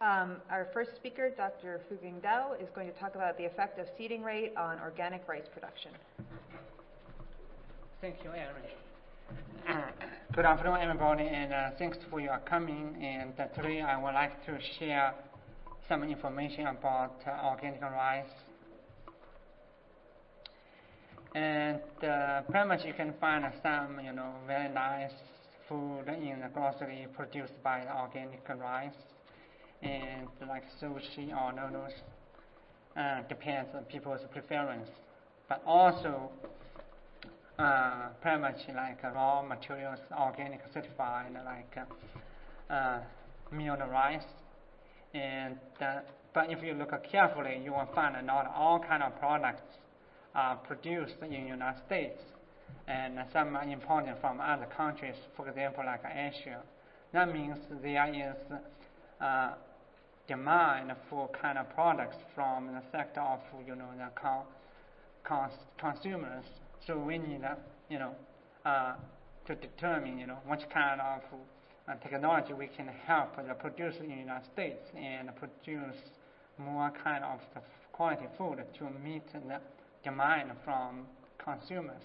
Our first speaker, Dr. Fubing Dao, is going to talk about the effect of seeding rate on organic rice production. Thank you, Erin. Good afternoon, everybody, and thanks for your coming. And today I would like to share some information about organic rice. And pretty much you can find some, very nice food in the grocery produced by the organic rice, and like sushi or noodles. Depends on people's preference, but also pretty much like raw materials, organic certified, like milled rice. And but if you look carefully, you will find not all kind of products are produced in the United States, and some are imported from other countries, for example, like Asia. That means there is demand for kind of products from the sector of the consumers. So we need to determine what kind of technology we can help the producer in the United States and produce more kind of the quality food to meet the demand from consumers.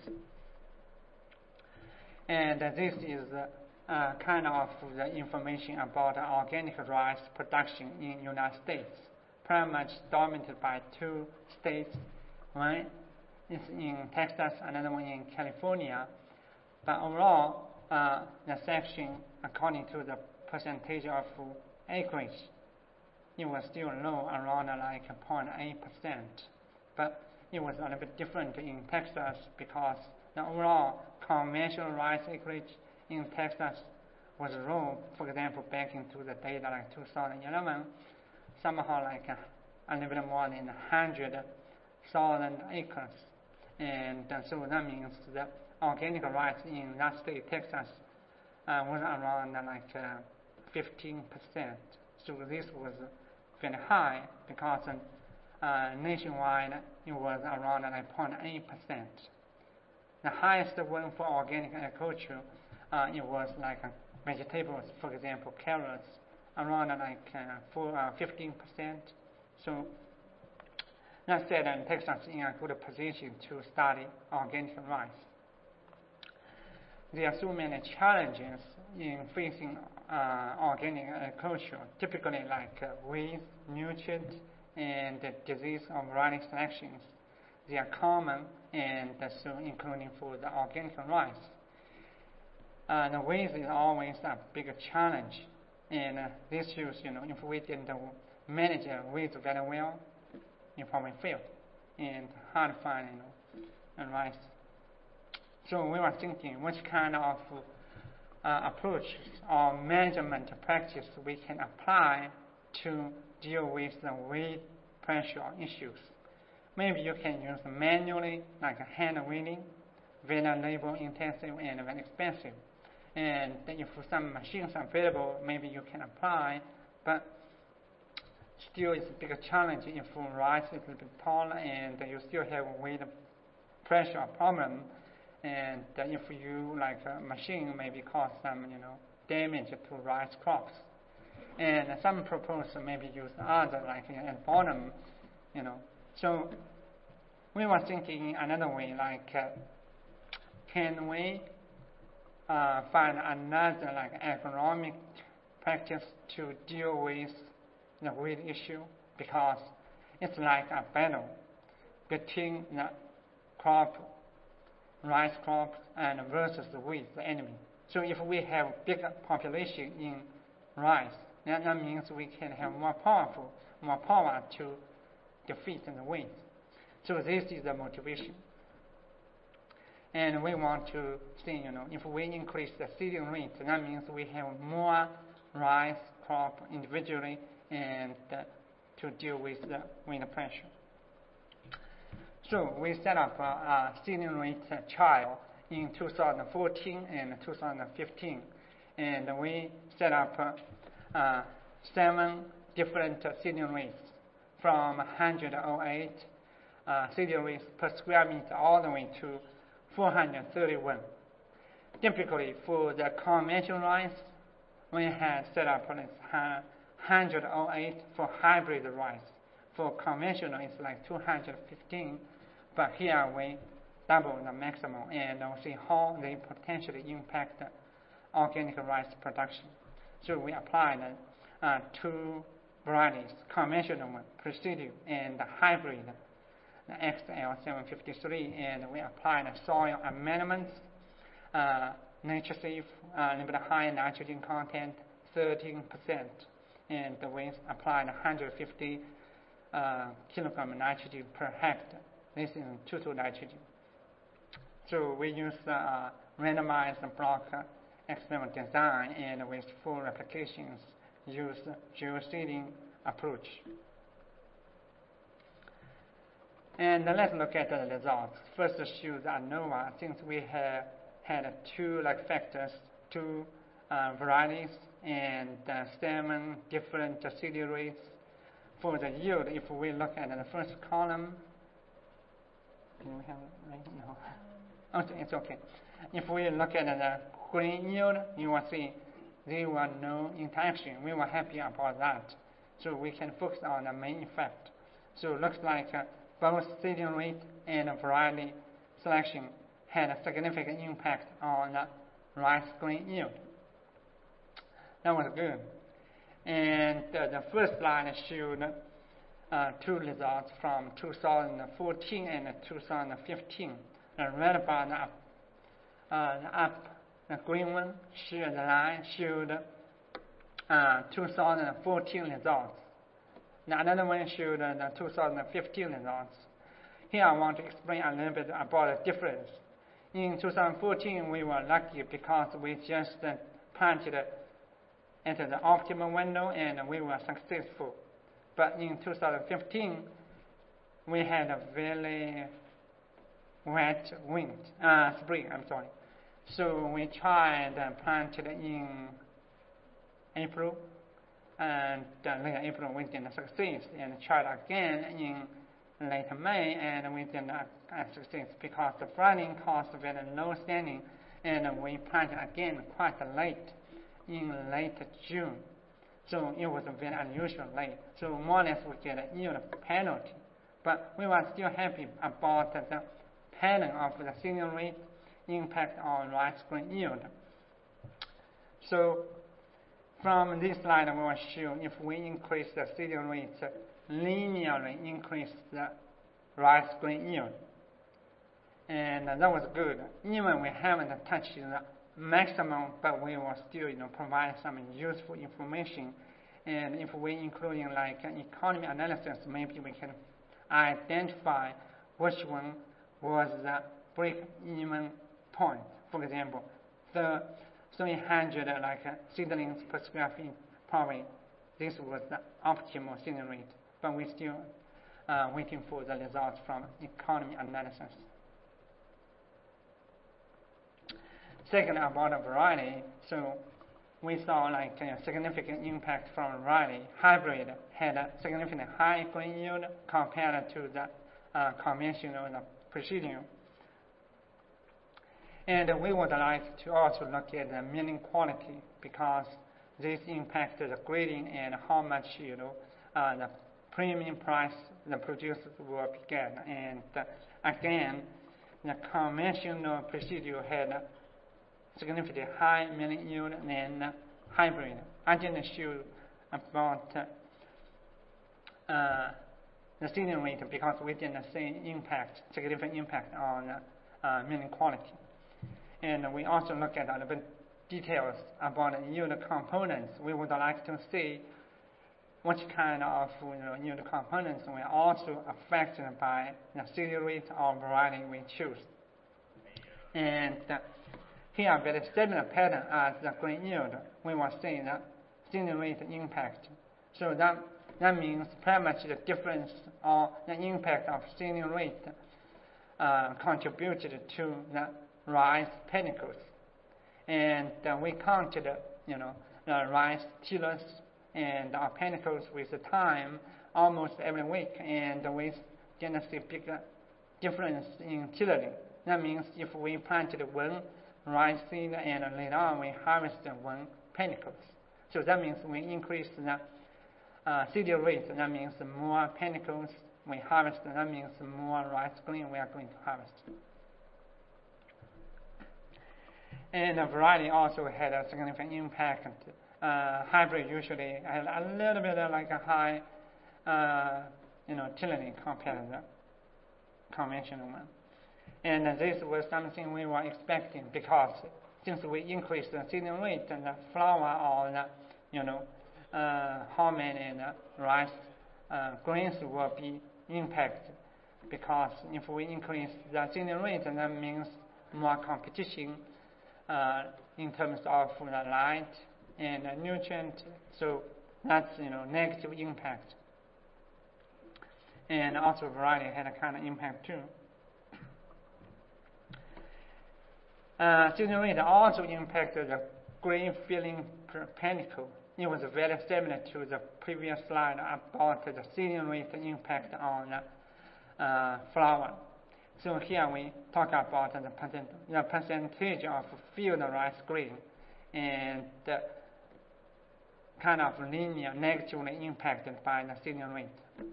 And this is kind of the information about organic rice production in the United States, pretty much dominated by two states. One is in Texas, another one in California. But overall, the section, according to the percentage of acreage, it was still low, around like 0.8%. But it was a little bit different in Texas because the overall conventional rice acreage in Texas was low. For example, back into the data like 2011, somehow like a little bit more than 100,000 acres. And so that means that organic rice in that state, Texas, was around like 15%. So this was very high because nationwide it was around like 0.8%. The highest one for organic agriculture, it was like vegetables, for example, carrots, around like 15%. So that said, Texas is in a good position to study organic rice. There are so many challenges in facing organic agriculture, typically like weeds, nutrients, and disease or variety selections. They are common, and so including for the organic rice. The weeds is always a big challenge, and this shows, if we didn't manage weeds very well, you probably fail, and hard to find, rice. So we were thinking which kind of approach or management practice we can apply to deal with the weed pressure issues. Maybe you can use manually, like hand weeding, very labor intensive and very expensive. And if some machines are available, maybe you can apply, but still it's a big challenge if rice is a little bit tall and you still have weed pressure problem. And if you like a machine, maybe cause some damage to rice crops. And some propose maybe use other like at bottom, So we were thinking another way, like can we find another like agronomic practice to deal with the weed issue, because it's like a battle between the rice crop and versus the weeds, the enemy. So if we have bigger population in rice, then that means we can have more power to defeat the weeds. So this is the motivation. And we want to see, if we increase the seeding rate, that means we have more rice crop individually and to deal with the wind pressure. So we set up a seeding rate trial in 2014 and 2015, and we set up 7 different seeding rates from 108 seeding rates per square meter all the way to 431. Typically, for the conventional rice, we had set up 108 for hybrid rice. For conventional, it's like 215, but here we double the maximum, and we'll see how they potentially impact organic rice production. So we applied two varieties, conventional one, Presidio, and the hybrid, the XL753, and we applied soil amendments, NatureSafe, a little bit higher nitrogen content, 13%, and we applied 150 kilogram of nitrogen per hectare. This is total nitrogen. So we use randomized block experiment design, and with 4 replications use geoseeding approach. And let's look at the results. First, show the ANOVA. Since we have had 2 factors, 2 varieties, and 7 different seeding rates. For the yield, if we look at the first column, can we have it right? No. Oh, it's okay. If we look at the green yield, you will see there were no interaction. We were happy about that. So we can focus on the main effect. So it looks like both seeding rate and variety selection had a significant impact on the rice grain yield. That was good. And the first slide showed 2 results from 2014 and 2015. The red bar, the green one, the line showed 2014 results. The other one showed the 2015 results. Here I want to explain a little bit about the difference. In 2014, we were lucky because we just planted at the optimal window and we were successful. But in 2015, we had a very wet spring. So we tried and planted in April, and late April we didn't succeed, and tried again in late May, and we did not succeed because the flooding caused very low standing, and we planted again quite late, in late June. So it was very unusual late. So more or less we get a yield penalty, but we were still happy about the pattern of the seeding rate impact on rice grain yield. So from this slide, we will show if we increase the seeding rate, linearly increase the rice grain yield. And that was good. Even we haven't touched the maximum, but we will still provide some useful information. And if we including economy analysis, maybe we can identify which one was the break-even point. For example, the 300 seedlings per square feet, probably this was the optimal seeding rate, but we're still waiting for the results from economy analysis. Second, about a variety, so we saw a significant impact from variety. Hybrid had a significantly high grain yield compared to the conventional Presidio. And we would like to also look at the milling quality because this impacts the grading and how much the premium price the producers will get. And again, the conventional Presidio had significantly high milling yield than hybrid. I didn't show about the seeding rate because we didn't see significant impact on milling quality. And we also look at a little bit details about yield components. We would like to see which kind of yield components will also affected by the seeding rate or variety we choose. And here, very similar pattern as the grain yield, we will see the seeding rate impact. So that means pretty much the difference or the impact of seeding rate contributed to the rice panicles. And we counted, the rice tillers and our panicles with the time almost every week, and we didn't see big difference in tillering. That means if we planted one rice seed and later on we harvested one panicles. So that means we increased the seeding rate, that means more panicles we harvest, that means more rice grain we are going to harvest. And the variety also had a significant impact. Hybrid usually had a little bit like a high, tillage compared to the conventional one. And this was something we were expecting because since we increased the seeding rate, and the flour or the, hormone and rice grains will be impacted. Because if we increase the seeding rate, that means more competition in terms of the light and the nutrient. So that's negative impact. And also variety had a kind of impact too. Seeding rate also impacted the grain filling per panicle. It was very similar to the previous slide about the seeding rate impact on flour. So here we talk about the percentage of filled rice grain and the kind of linear negatively impacted by the seeding rate.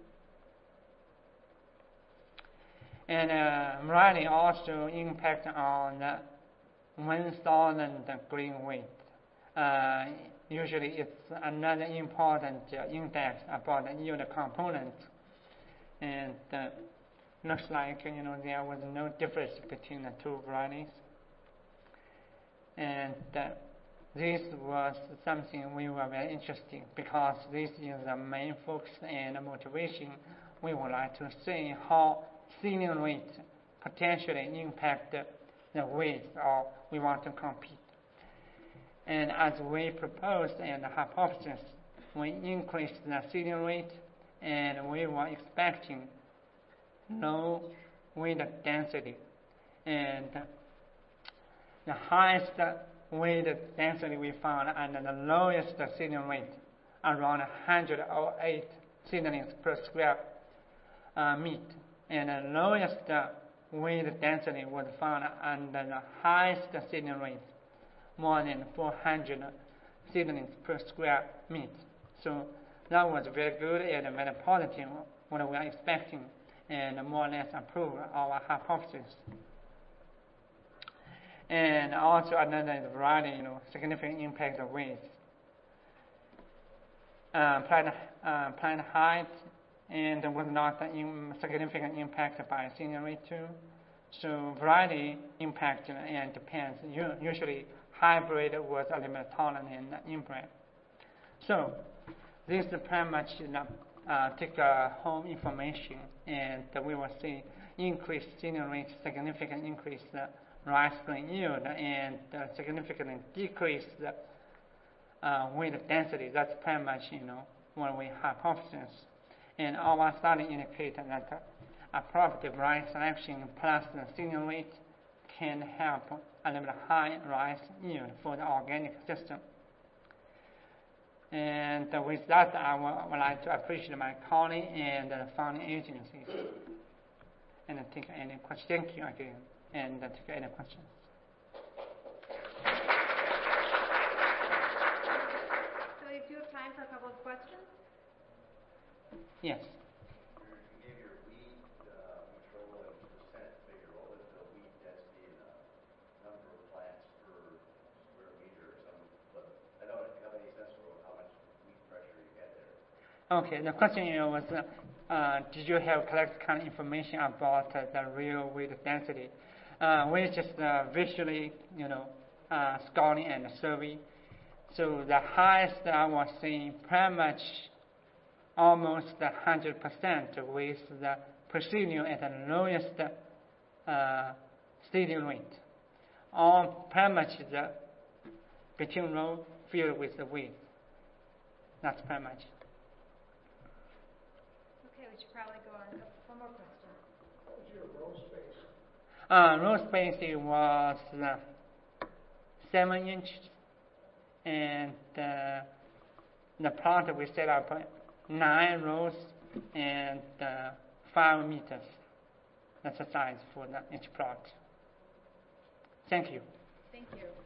And variety also impact on the 1,000 grain weight. Usually it's another important index about the yield component. And looks like there was no difference between the two varieties. And this was something we were very interested because this is the main focus and motivation. We would like to see how seeding rate potentially impact the weight or we want to compete. And as we proposed in the hypothesis, we increased the seeding rate and we were expecting low weight density. And the highest weight density we found and the lowest seeding rate, around 108 seedlings per square meter. And the lowest weight density was found under the highest seedling rate, more than 400 seedlings per square meter. So that was very good and very positive, what we are expecting, and more or less approved our hypothesis. And also another variety, significant impact of weight. Plant height and was not significant impact by seeding rate too. So variety impact and depends. Usually hybrid was a little bit taller than inbred. So this is pretty much take home information, and we will see increased seeding rate, significant increase rice grain yield, and significantly decrease the weight density. That's pretty much what we hypothesis. And our study indicated that appropriate variety selection plus the seeding rate can help a little bit high rice yield for the organic system. And with that, I would like to appreciate my colleagues and the funding agencies. And take any questions. Thank you again. And take any questions. So if you have time for a couple of questions? Yes. You gave your weed control and percent figure. What was the weed density and number of plants per square meter or something? But I don't have any sense for how much weed pressure you get there. Okay, the question was, did you have collect kind of information about the real weight density? We just visually, scouting and survey. So the highest I was seeing pretty much almost 100% with the precision at the lowest seeding rate. All pretty much the between row filled with the wheat. That's pretty much. Okay, we should probably go on. One more question. What was your row space? Row spacing was 7 inches, and the plot we set up 9 rows and 5 meters. That's the size for each plot. Thank you. Thank you.